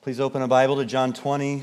Please open a Bible to John 20.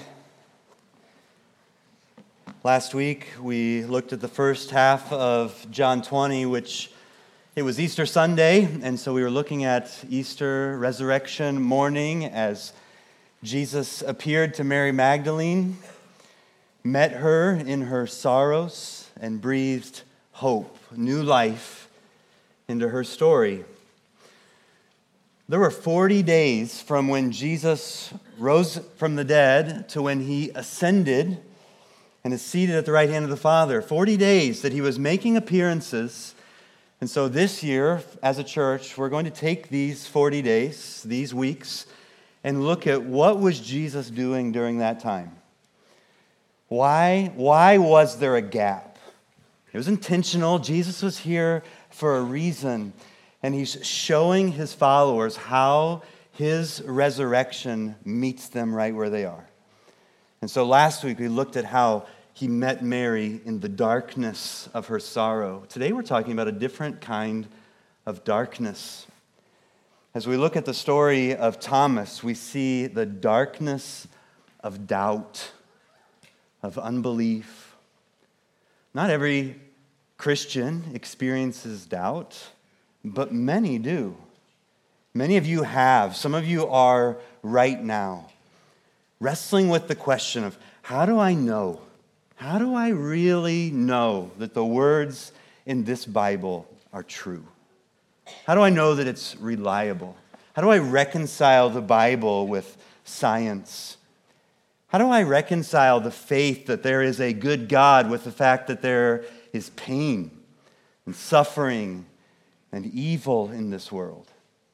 Last week, we looked at the first half of John 20, which it was Easter Sunday, and so we were looking at Easter resurrection morning as Jesus appeared to Mary Magdalene, met her in her sorrows, and breathed hope, new life into her story. There were 40 days from when Jesus rose from the dead to when he ascended and is seated at the right hand of the Father. 40 days that he was making appearances. And so this year, as a church, we're going to take these 40 days, these weeks, and look at what was Jesus doing during that time. Why was there a gap? It was intentional. Jesus was here for a reason. And he's showing his followers how his resurrection meets them right where they are. And so last week we looked at how he met Mary in the darkness of her sorrow. Today we're talking about a different kind of darkness. As we look at the story of Thomas, we see the darkness of doubt, of unbelief. Not every Christian experiences doubt, but many do. Many of you have. Some of you are right now wrestling with the question of, how do I know? How do I really know that the words in this Bible are true? How do I know that it's reliable? How do I reconcile the Bible with science? How do I reconcile the faith that there is a good God with the fact that there is pain and suffering and evil in this world?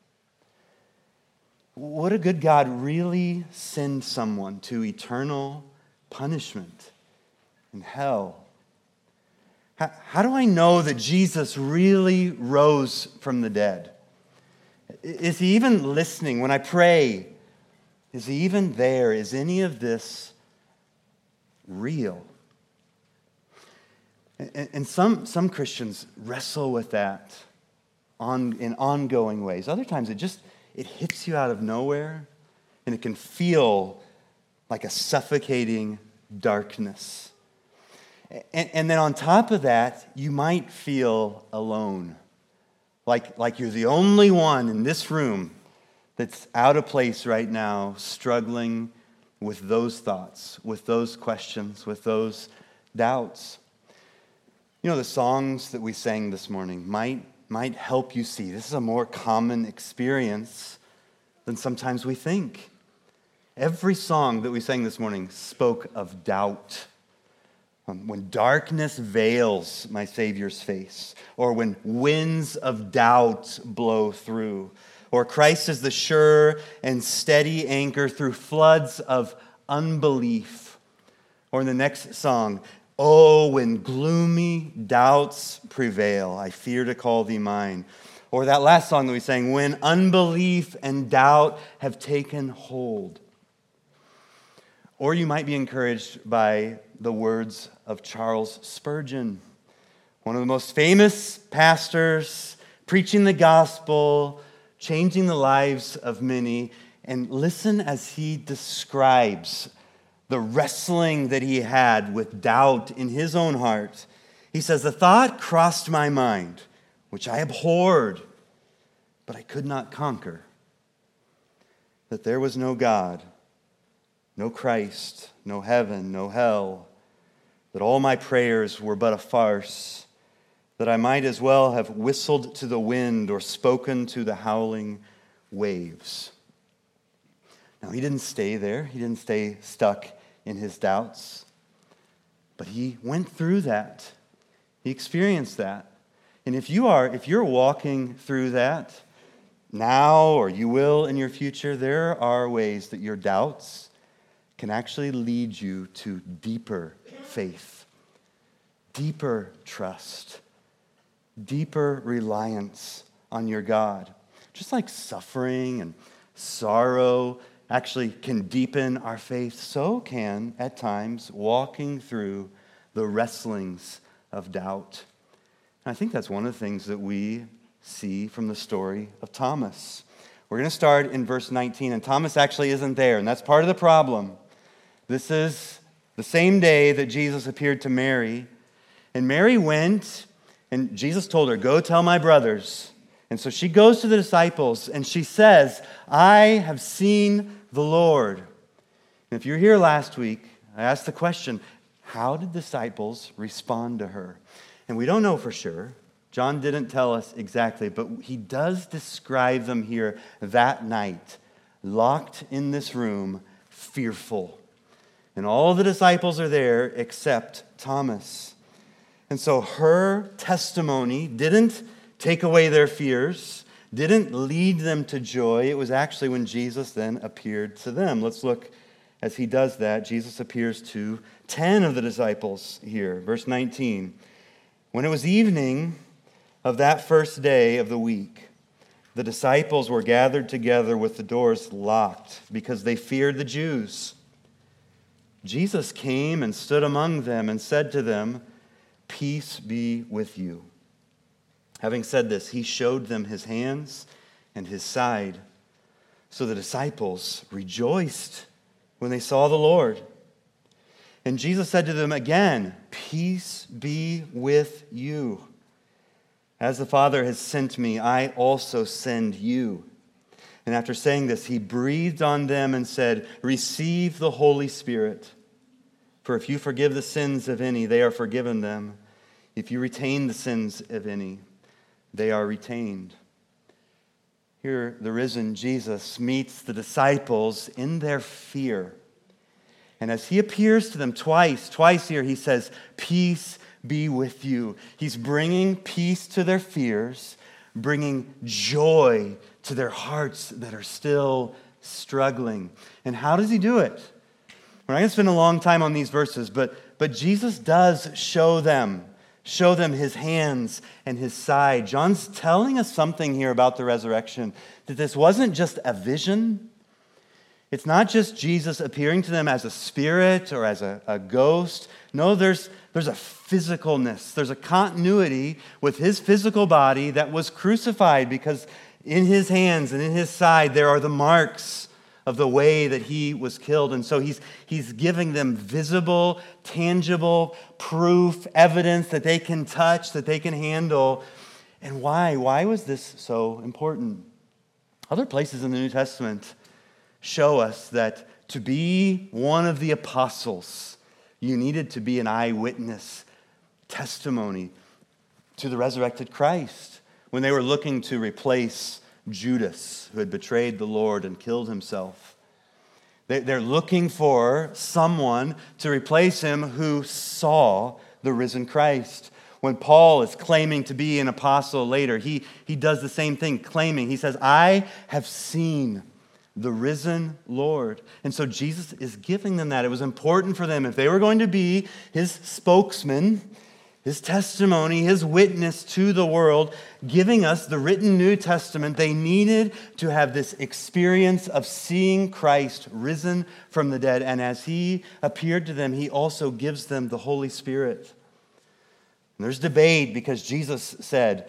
Would a good God really send someone to eternal punishment in hell? How do I know that Jesus really rose from the dead? Is he even listening when I pray? Is he even there? Is any of this real? And some Christians wrestle with that in ongoing ways. Other times it hits you out of nowhere, and it can feel like a suffocating darkness. And then on top of that, you might feel alone, like you're the only one in this room that's out of place right now, struggling with those thoughts, with those questions, with those doubts. You know, the songs that we sang this morning might help you see this is a more common experience than sometimes we think. Every song that we sang this morning spoke of doubt. When darkness veils my Savior's face, or when winds of doubt blow through, or Christ is the sure and steady anchor through floods of unbelief. Or in the next song, oh, when gloomy doubts prevail, I fear to call thee mine. Or that last song that we sang, when unbelief and doubt have taken hold. Or you might be encouraged by the words of Charles Spurgeon, one of the most famous pastors, preaching the gospel, changing the lives of many. And listen as he describes the wrestling that he had with doubt in his own heart. He says, the thought crossed my mind, which I abhorred, but I could not conquer, that there was no God, no Christ, no heaven, no hell, that all my prayers were but a farce, that I might as well have whistled to the wind or spoken to the howling waves. Now, he didn't stay there. He didn't stay stuck in his doubts. But he went through that. He experienced that. And if you're walking through that now, or you will in your future, there are ways that your doubts can actually lead you to deeper faith, deeper trust, deeper reliance on your God. Just like suffering and sorrow actually can deepen our faith, so can, at times, walking through the wrestlings of doubt. And I think that's one of the things that we see from the story of Thomas. We're going to start in verse 19, and Thomas actually isn't there, and that's part of the problem. This is the same day that Jesus appeared to Mary, and Mary went, and Jesus told her, "Go tell my brothers." And so she goes to the disciples, and she says, "I have seen the Lord." And if you were here last week, I asked the question, how did disciples respond to her? And we don't know for sure. John didn't tell us exactly, but he does describe them here that night, locked in this room, fearful. And all the disciples are there except Thomas. And so her testimony didn't take away their fears, didn't lead them to joy. It was actually when Jesus then appeared to them. Let's look as he does that. Jesus appears to 10 of the disciples here. Verse 19. When it was evening of that first day of the week, the disciples were gathered together with the doors locked because they feared the Jews. Jesus came and stood among them and said to them, "Peace be with you." Having said this, he showed them his hands and his side. So the disciples rejoiced when they saw the Lord. And Jesus said to them again, "Peace be with you. As the Father has sent me, I also send you." And after saying this, he breathed on them and said, "Receive the Holy Spirit. For if you forgive the sins of any, they are forgiven them. If you retain the sins of any, they are retained." Here, the risen Jesus meets the disciples in their fear. And as he appears to them twice here, he says, "Peace be with you." He's bringing peace to their fears, bringing joy to their hearts that are still struggling. And how does he do it? We're not going to spend a long time on these verses, but Jesus does show them his hands and his side. John's telling us something here about the resurrection, that this wasn't just a vision. It's not just Jesus appearing to them as a spirit or as a ghost. No, there's a physicalness. There's a continuity with his physical body that was crucified, because in his hands and in his side there are the marks of the way that he was killed. And so he's giving them visible, tangible proof, evidence that they can touch, that they can handle. And why? Why was this so important? Other places in the New Testament show us that to be one of the apostles, you needed to be an eyewitness testimony to the resurrected Christ. When they were looking to replace Judas, who had betrayed the Lord and killed himself, they're looking for someone to replace him who saw the risen Christ. When Paul is claiming to be an apostle later, he does the same thing, claiming. He says, "I have seen the risen Lord." And so Jesus is giving them that. It was important for them. If they were going to be his spokesman, his testimony, his witness to the world, giving us the written New Testament, they needed to have this experience of seeing Christ risen from the dead. And as he appeared to them, he also gives them the Holy Spirit. And there's debate, because Jesus said,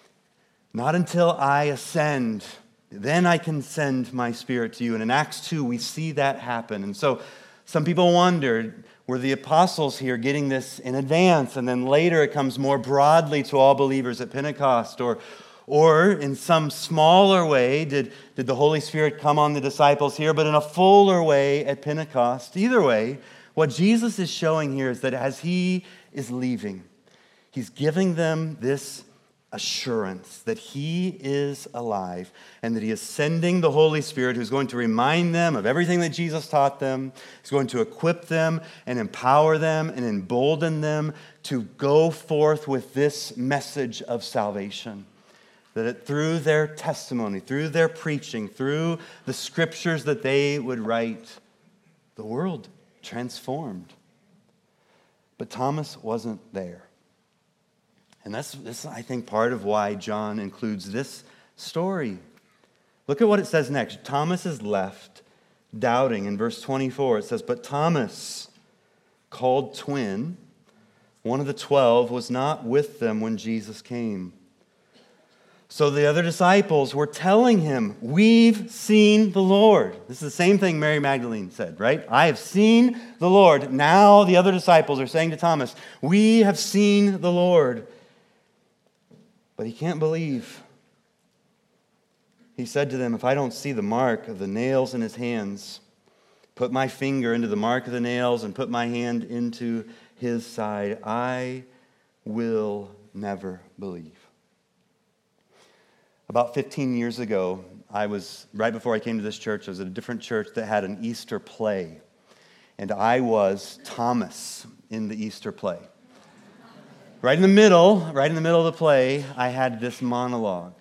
"Not until I ascend, then I can send my Spirit to you." And in Acts 2, we see that happen. And so some people wondered, were the apostles here getting this in advance, and then later it comes more broadly to all believers at Pentecost? Or in some smaller way, did the Holy Spirit come on the disciples here, but in a fuller way at Pentecost? Either way, what Jesus is showing here is that as he is leaving, he's giving them this assurance that he is alive and that he is sending the Holy Spirit, who's going to remind them of everything that Jesus taught them. He's going to equip them and empower them and embolden them to go forth with this message of salvation. That through their testimony, through their preaching, through the scriptures that they would write, the world transformed. But Thomas wasn't there. And that's, I think, part of why John includes this story. Look at what it says next. Thomas is left doubting. In verse 24, it says, "But Thomas, called Twin, one of the 12, was not with them when Jesus came." So the other disciples were telling him, we've seen the Lord. This is the same thing Mary Magdalene said, right? I have seen the Lord. Now the other disciples are saying to Thomas, we have seen the Lord. But he can't believe. He said to them, if I don't see the mark of the nails in his hands, put my finger into the mark of the nails and put my hand into his side, I will never believe. About 15 years ago, right before I came to this church, I was at a different church that had an Easter play. And I was Thomas in the Easter play. Right in the middle of the play, I had this monologue.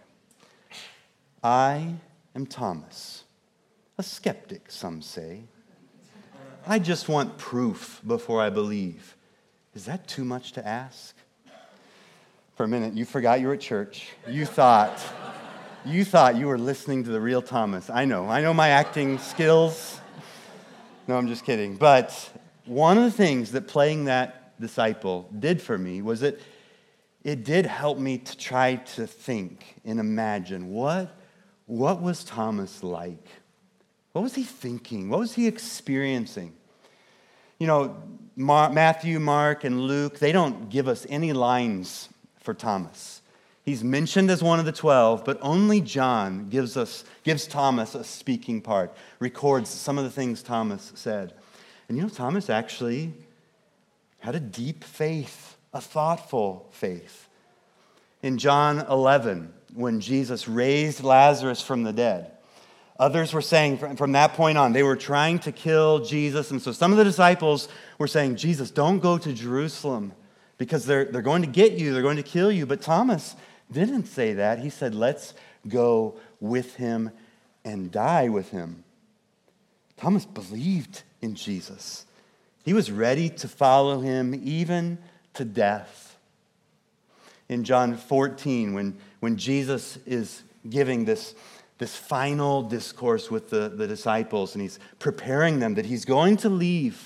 I am Thomas, a skeptic, some say. I just want proof before I believe. Is that too much to ask? For a minute, you forgot you were at church. You thought you were listening to the real Thomas. I know my acting skills. No, I'm just kidding. But one of the things that playing that disciple did for me was that it did help me to try to think and imagine what was Thomas like? What was he thinking? What was he experiencing? You know, Matthew, Mark, and Luke, they don't give us any lines for Thomas. He's mentioned as one of the 12, but only John gives Thomas a speaking part, records some of the things Thomas said. And you know, Thomas actually had a deep faith, a thoughtful faith. In John 11, when Jesus raised Lazarus from the dead, others were saying from that point on, they were trying to kill Jesus. And so some of the disciples were saying, Jesus, don't go to Jerusalem because they're going to get you, they're going to kill you. But Thomas didn't say that. He said, let's go with him and die with him. Thomas believed in Jesus. He was ready to follow him even to death. In John 14, when Jesus is giving this final discourse with the disciples and he's preparing them that he's going to leave,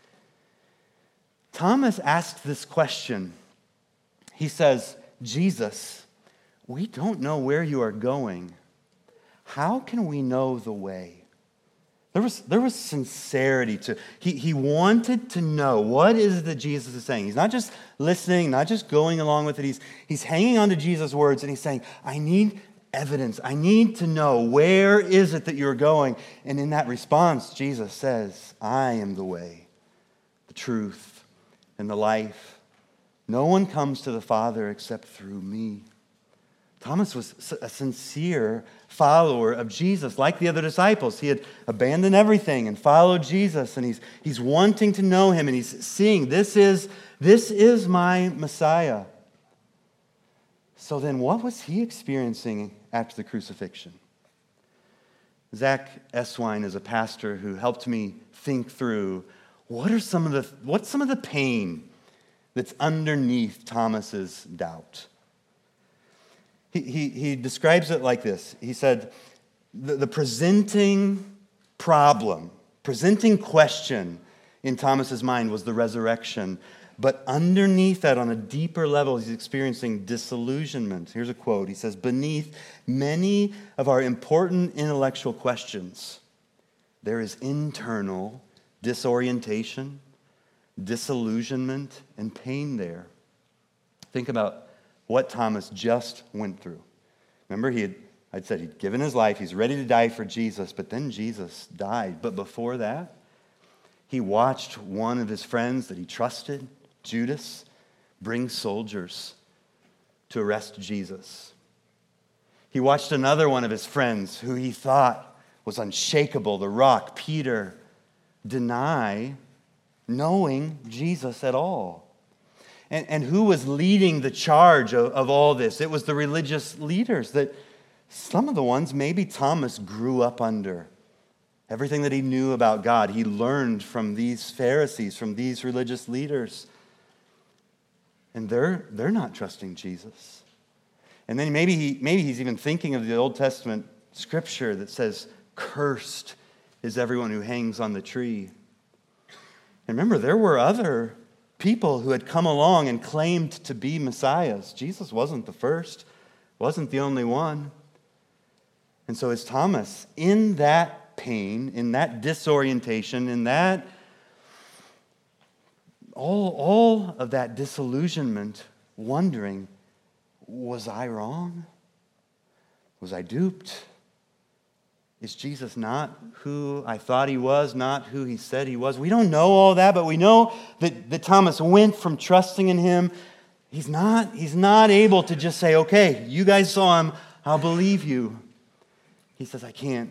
Thomas asked this question. He says, Jesus, we don't know where you are going. How can we know the way? There was sincerity to he wanted to know what is it that Jesus is saying. He's not just listening, not just going along with it. He's hanging on to Jesus' words and he's saying, I need evidence. I need to know where is it that you're going. And in that response, Jesus says, I am the way, the truth, and the life. No one comes to the Father except through me. Thomas was a sincere follower of Jesus, like the other disciples. He had abandoned everything and followed Jesus, and he's wanting to know him, and he's seeing, this is my Messiah. So then what was he experiencing after the crucifixion? Zach Eswine is a pastor who helped me think through what's some of the pain that's underneath Thomas's doubt. He describes it like this. He said, the presenting question in Thomas's mind was the resurrection. But underneath that, on a deeper level, he's experiencing disillusionment. Here's a quote. He says, beneath many of our important intellectual questions, there is internal disorientation, disillusionment, and pain there. Think about what Thomas just went through. Remember, I'd said he'd given his life. He's ready to die for Jesus, but then Jesus died. But before that, he watched one of his friends that he trusted, Judas, bring soldiers to arrest Jesus. He watched another one of his friends who he thought was unshakable, the rock, Peter, deny knowing Jesus at all. And who was leading the charge of all this? It was the religious leaders that some of the ones maybe Thomas grew up under. Everything that he knew about God, he learned from these Pharisees, from these religious leaders. And they're not trusting Jesus. And then maybe he's even thinking of the Old Testament scripture that says, cursed is everyone who hangs on the tree. And remember, there were other people who had come along and claimed to be messiahs. Jesus wasn't the first, Wasn't the only one. And so as Thomas, in that pain, in that disorientation, in that all of that disillusionment, wondering, was I wrong? Was I duped? Is Jesus not who I thought he was, not who he said he was? We don't know all that, but we know that Thomas went from trusting in him. He's not able to just say, okay, you guys saw him, I'll believe you. He says, I can't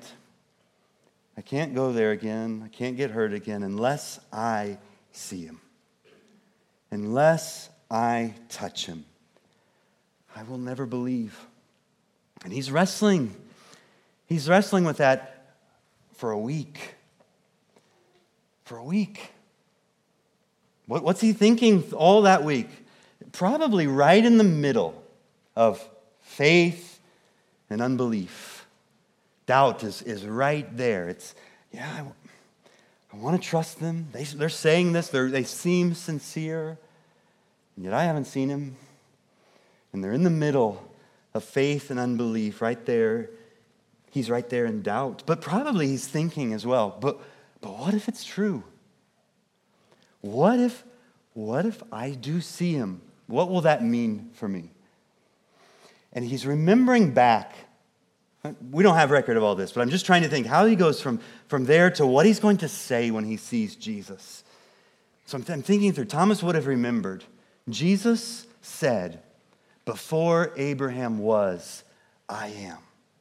go there again. I can't get hurt again unless I see him. Unless I touch him. I will never believe. And he's wrestling. He's wrestling with that for a week. For a week. What's he thinking all that week? Probably right in the middle of faith and unbelief. Doubt is right there. It's, I want to trust them. They're saying this. They seem sincere. And yet I haven't seen him. And they're in the middle of faith and unbelief right there. He's right there in doubt. But probably he's thinking as well, but what if it's true? What if I do see him? What will that mean for me? And he's remembering back. We don't have record of all this, but I'm just trying to think how he goes from there to what he's going to say when he sees Jesus. So I'm thinking through, Thomas would have remembered. Jesus said, before Abraham was, I am.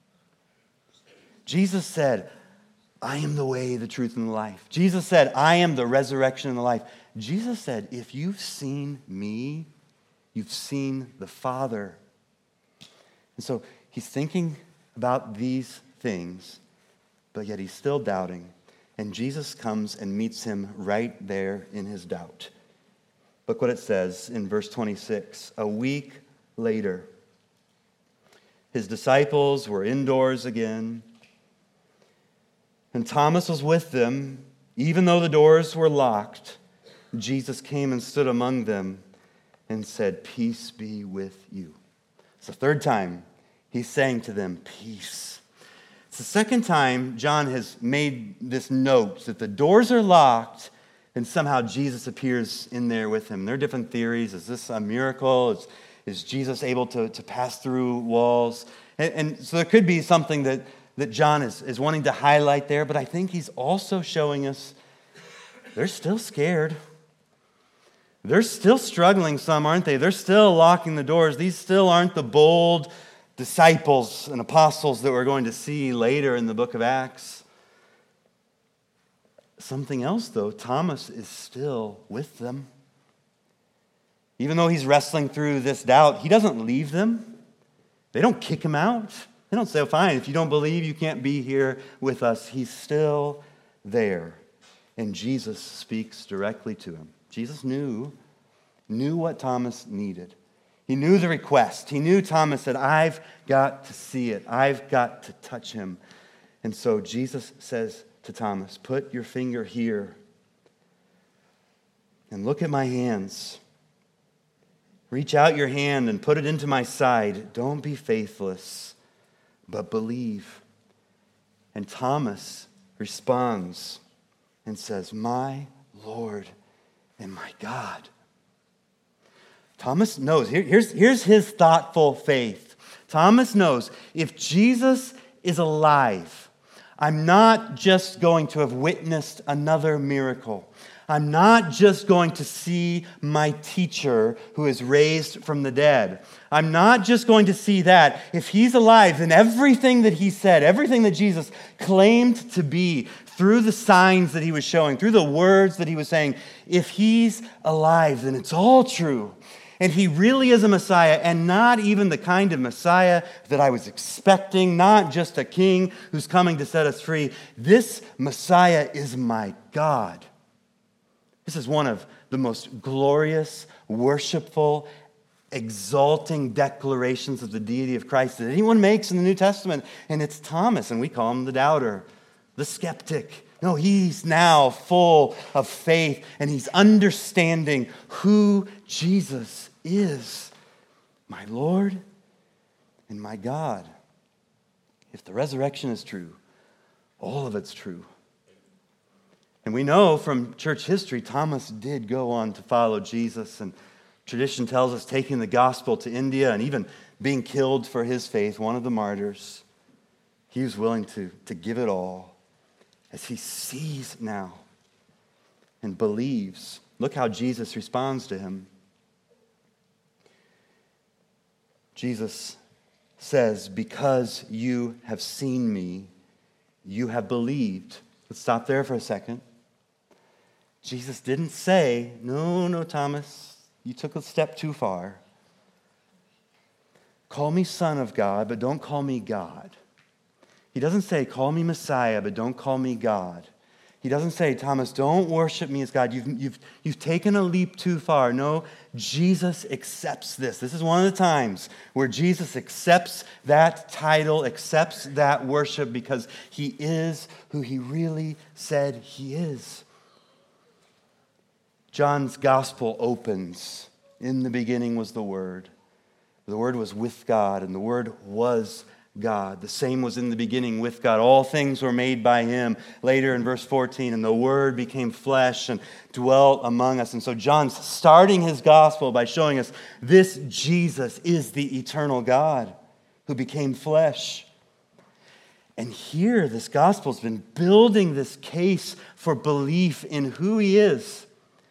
Jesus said, I am the way, the truth, and the life. Jesus said, I am the resurrection and the life. Jesus said, if you've seen me, you've seen the Father. And so he's thinking about these things, but yet he's still doubting. And Jesus comes and meets him right there in his doubt. Look what it says in verse 26. A week later, his disciples were indoors again, and Thomas was with them. Even though the doors were locked, Jesus came and stood among them and said, peace be with you. It's the third time he's saying to them, peace. It's the second time John has made this note that the doors are locked and somehow Jesus appears in there with him. There are different theories. Is this a miracle? Is Jesus able to pass through walls? And so there could be something that John is wanting to highlight there, but I think he's also showing us they're still scared. They're still struggling, some, aren't they? They're still locking the doors. These still aren't the bold disciples and apostles that we're going to see later in the book of Acts. Something else, though, Thomas is still with them. Even though he's wrestling through this doubt, he doesn't leave them. They don't kick him out. They don't say, oh, fine, if you don't believe, you can't be here with us. He's still there. And Jesus speaks directly to him. Jesus knew what Thomas needed. He knew the request. He knew Thomas said, I've got to see it. I've got to touch him. And so Jesus says to Thomas, put your finger here and look at my hands. Reach out your hand and put it into my side. Don't be faithless, but believe. And Thomas responds and says, my Lord and my God. Thomas knows. Here's his thoughtful faith. Thomas knows if Jesus is alive, I'm not just going to have witnessed another miracle. I'm not just going to see my teacher who is raised from the dead. I'm not just going to see that. If he's alive, then everything that he said, everything that Jesus claimed to be through the signs that he was showing, through the words that he was saying, if he's alive, then it's all true. And he really is a Messiah, and not even the kind of Messiah that I was expecting, not just a king who's coming to set us free. This Messiah is my God. This is one of the most glorious, worshipful, exalting declarations of the deity of Christ that anyone makes in the New Testament. And it's Thomas, and we call him the doubter, the skeptic. No, he's now full of faith, and he's understanding who Jesus is, my Lord in my God. If the resurrection is true, all of it's true. And we know from church history, Thomas did go on to follow Jesus, and tradition tells us taking the gospel to India and even being killed for his faith, one of the martyrs. He was willing to give it all as he sees now and believes. Look how Jesus responds to him. Jesus says, because you have seen me, you have believed. Let's stop there for a second. Jesus didn't say, no, Thomas, you took a step too far. Call me Son of God, but don't call me God. He doesn't say, call me Messiah, but don't call me God. He doesn't say, Thomas, don't worship me as God. You've taken a leap too far. No, Jesus accepts this. This is one of the times where Jesus accepts that title, accepts that worship, because he is who he really said he is. John's gospel opens, in the beginning was the Word. The Word was with God, and the Word was God. The same was in the beginning with God. All things were made by him. Later in verse 14, and the Word became flesh and dwelt among us. And so John's starting his gospel by showing us this Jesus is the eternal God who became flesh. And here, this gospel's been building this case for belief in who he is.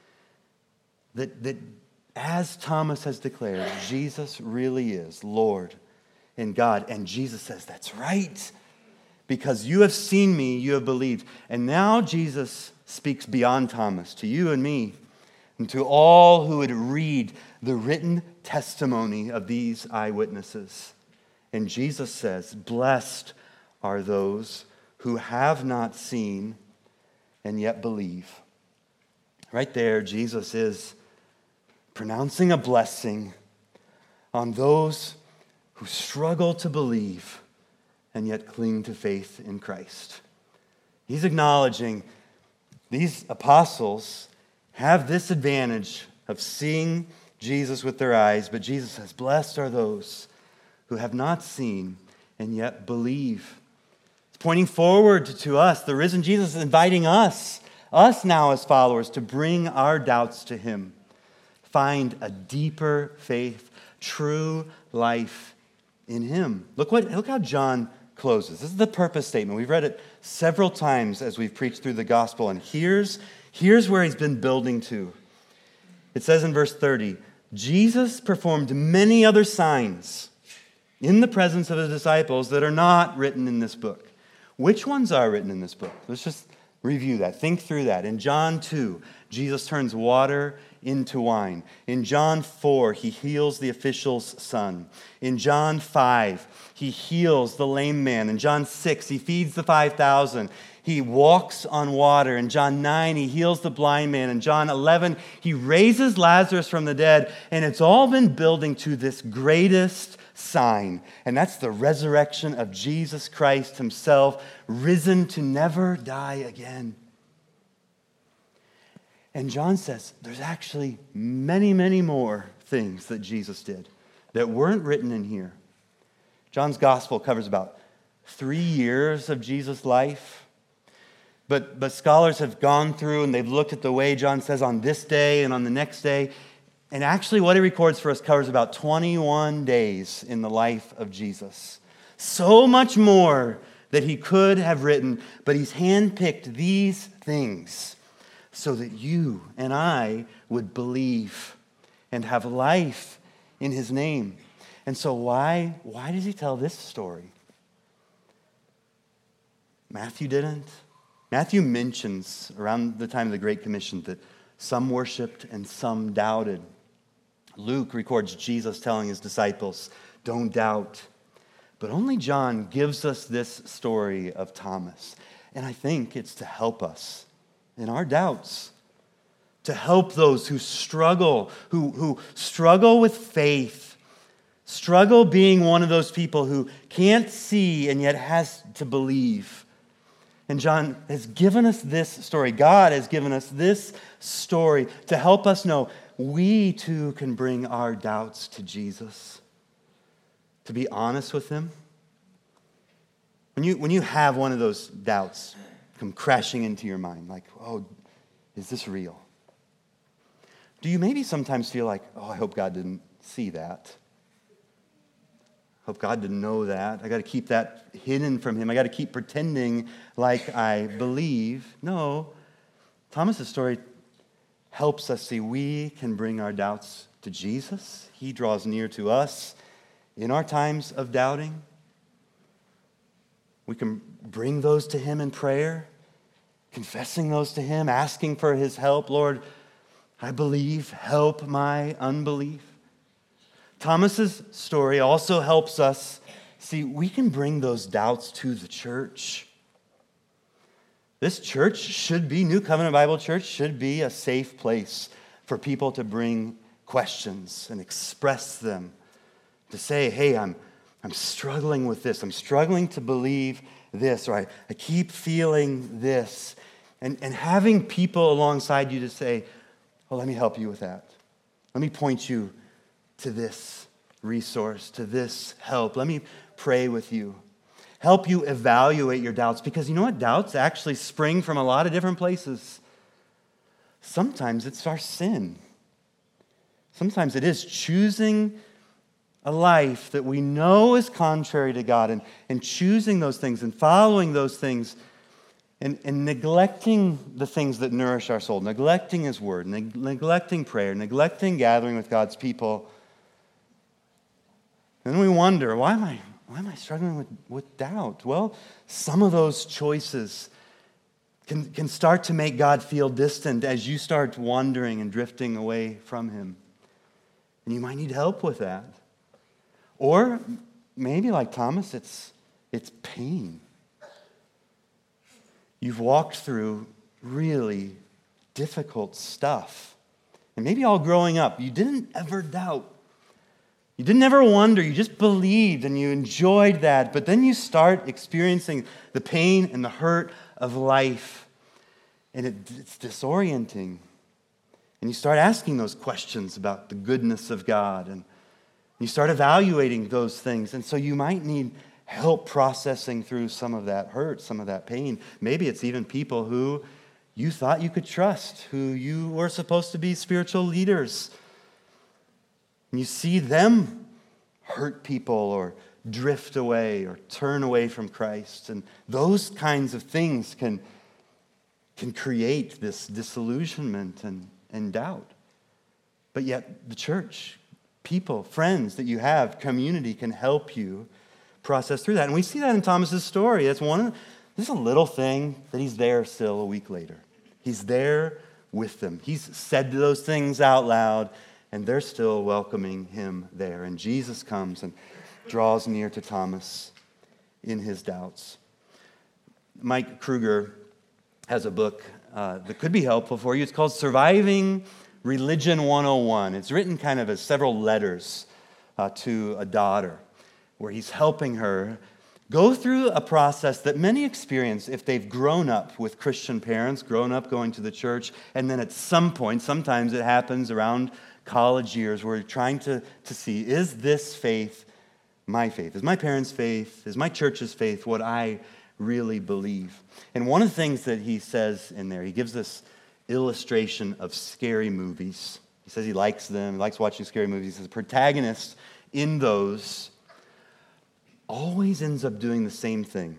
That as Thomas has declared, Jesus really is Lord and God. And Jesus says, that's right. Because you have seen me, you have believed. And now Jesus speaks beyond Thomas, to you and me, and to all who would read the written testimony of these eyewitnesses. And Jesus says, blessed are those who have not seen and yet believe. Right there, Jesus is pronouncing a blessing on those who struggle to believe and yet cling to faith in Christ. He's acknowledging these apostles have this advantage of seeing Jesus with their eyes, but Jesus says, blessed are those who have not seen and yet believe. It's pointing forward to us. The risen Jesus is inviting us now as followers, to bring our doubts to him. Find a deeper faith, true life in him. Look how John closes. This is the purpose statement. We've read it several times as we've preached through the gospel, and here's where he's been building to. It says in verse 30, Jesus performed many other signs in the presence of his disciples that are not written in this book. Which ones are written in this book? Let's just review that. Think through that. In John 2, Jesus turns water into wine. In John 4, he heals the official's son. In John 5, he heals the lame man. In John 6, he feeds the 5,000. He walks on water. In John 9, he heals the blind man. In John 11, he raises Lazarus from the dead. And it's all been building to this greatest sign. And that's the resurrection of Jesus Christ himself, risen to never die again. And John says there's actually many, many more things that Jesus did that weren't written in here. John's gospel covers about 3 years of Jesus' life. But scholars have gone through and they've looked at the way John says on this day and on the next day. And actually what he records for us covers about 21 days in the life of Jesus. So much more that he could have written, but he's handpicked these things so that you and I would believe and have life in his name. And so why does he tell this story? Matthew didn't. Matthew mentions around the time of the Great Commission that some worshiped and some doubted. Luke records Jesus telling his disciples, don't doubt. But only John gives us this story of Thomas. And I think it's to help us in our doubts, to help those who struggle, who struggle with faith, struggle being one of those people who can't see and yet has to believe. And John has given us this story. God has given us this story to help us know we too can bring our doubts to Jesus. to be honest with him? When you have one of those doubts come crashing into your mind, like, oh, is this real? Do you maybe sometimes feel like, oh, I hope God didn't see that? Hope God didn't know that. I got to keep that hidden from him. I got to keep pretending like I believe. No. Thomas's story helps us see we can bring our doubts to Jesus. He draws near to us in our times of doubting. We can bring those to him in prayer, confessing those to him, asking for his help. Lord, I believe, help my unbelief. Thomas's story also helps us see we can bring those doubts to the church. This church should be, New Covenant Bible Church, should be a safe place for people to bring questions and express them. To say, hey, I'm struggling with this. I'm struggling to believe this. Or I keep feeling this. And having people alongside you to say, oh, let me help you with that. Let me point you to this resource, to this help. Let me pray with you. Help you evaluate your doubts. Because you know what? Doubts actually spring from a lot of different places. Sometimes it's our sin. Sometimes it is choosing a life that we know is contrary to God and choosing those things and following those things and neglecting the things that nourish our soul, neglecting his word, neglecting prayer, neglecting gathering with God's people. And we wonder, why am I struggling with doubt? Well, some of those choices can start to make God feel distant as you start wandering and drifting away from him. And you might need help with that. Or maybe like Thomas, it's pain. You've walked through really difficult stuff. And maybe all growing up, you didn't ever doubt. You didn't ever wonder. You just believed and you enjoyed that. But then you start experiencing the pain and the hurt of life. And it's disorienting. And you start asking those questions about the goodness of God. And you start evaluating those things. And so you might need help processing through some of that hurt, some of that pain. Maybe it's even people who you thought you could trust, who you were supposed to be spiritual leaders. And you see them hurt people or drift away or turn away from Christ. And those kinds of things can create this disillusionment and doubt. But yet the church, people, friends that you have, community can help you process through that. And we see that in Thomas's story. This is a little thing that he's there still a week later. He's there with them. He's said those things out loud, and they're still welcoming him there. And Jesus comes and draws near to Thomas in his doubts. Mike Kruger has a book that could be helpful for you. It's called Surviving Religion 101. It's written kind of as several letters to a daughter, where he's helping her go through a process that many experience if they've grown up with Christian parents, grown up going to the church, and then at some point, sometimes it happens around college years, where you're trying to see, is this faith my faith? Is my parents' faith? Is my church's faith what I really believe? And one of the things that he says in there, he gives this illustration of scary movies. He says he likes them, he likes watching scary movies. He says the protagonist in those always ends up doing the same thing.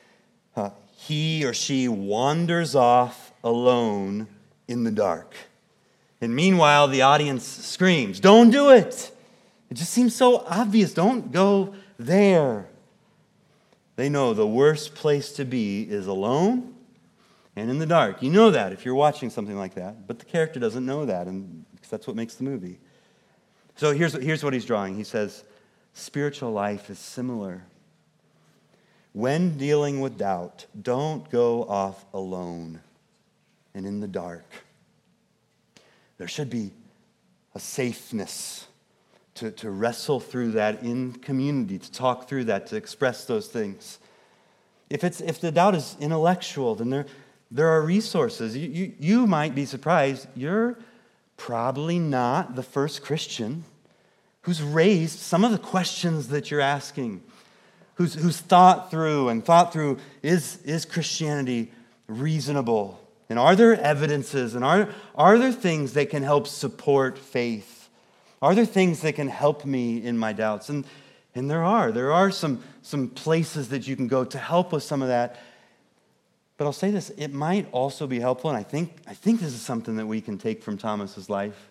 He or she wanders off alone in the dark. And meanwhile, the audience screams, "Don't do it! It just seems so obvious. Don't go there." They know the worst place to be is alone and in the dark. You know that if you're watching something like that, but the character doesn't know that, and because that's what makes the movie. So here's what he's drawing. He says, spiritual life is similar. When dealing with doubt, don't go off alone and in the dark. There should be a safeness to wrestle through that in community, to talk through that, to express those things. If the doubt is intellectual, then there are resources. You might be surprised. You're probably not the first Christian who's raised some of the questions that you're asking, who's thought through, is Christianity reasonable? And are there evidences, and are there things that can help support faith? Are there things that can help me in my doubts? And there are some places that you can go to help with some of that. But I'll say this, it might also be helpful, and I think this is something that we can take from Thomas's life.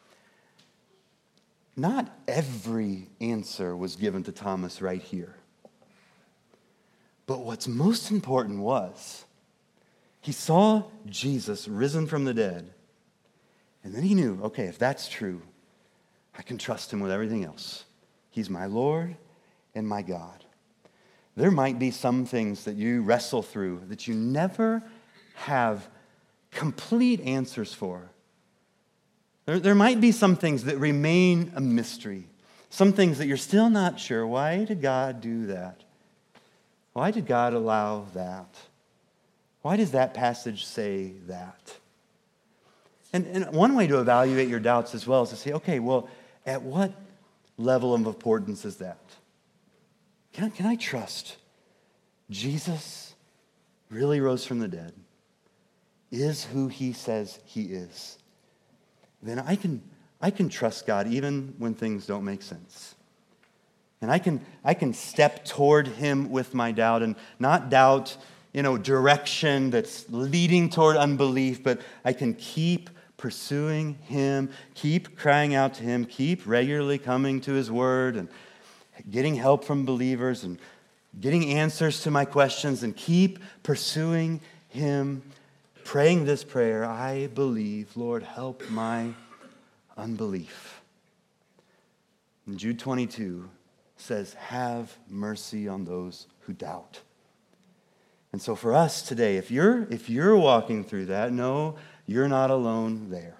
Not every answer was given to Thomas right here. But what's most important was he saw Jesus risen from the dead, and then he knew, okay, if that's true, I can trust him with everything else. He's my Lord and my God. There might be some things that you wrestle through that you never have complete answers for. There might be some things that remain a mystery, some things that you're still not sure. Why did God do that? Why did God allow that? Why does that passage say that? And one way to evaluate your doubts as well is to say, okay, well, at what level of importance is that? Can I trust Jesus really rose from the dead, is who he says he is? Then I can trust God even when things don't make sense. And I can step toward him with my doubt, and not doubt, direction that's leading toward unbelief, but I can keep pursuing him, keep crying out to him, keep regularly coming to his word and getting help from believers and getting answers to my questions, and keep pursuing him, praying this prayer, I believe, Lord, help my unbelief. And Jude 22 says, have mercy on those who doubt. And so for us today, if you're walking through that, no, you're not alone there.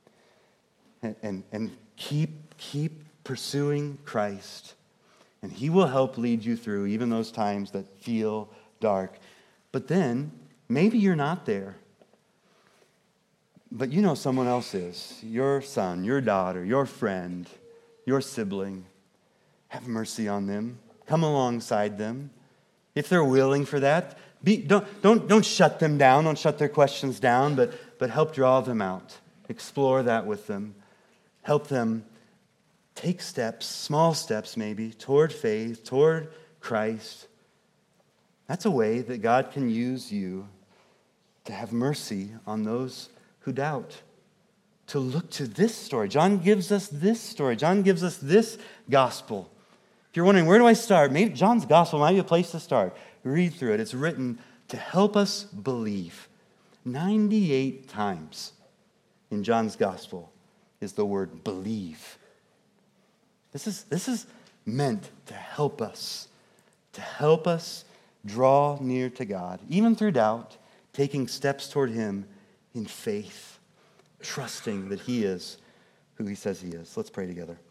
And keep pursuing Christ, and he will help lead you through even those times that feel dark. But then, maybe you're not there, but you know someone else is. Your son, your daughter, your friend, your sibling. Have mercy on them. Come alongside them. If they're willing for that, don't shut them down. Don't shut their questions down, but help draw them out. Explore that with them. Help them take steps, small steps maybe, toward faith, toward Christ. That's a way that God can use you to have mercy on those who doubt. To look to this story. John gives us this story. John gives us this gospel. If you're wondering, where do I start? Maybe John's gospel might be a place to start. Read through it. It's written to help us believe. 98 times in John's gospel is the word believe. This is meant to help us draw near to God, even through doubt, taking steps toward him in faith, trusting that he is who he says he is. Let's pray together.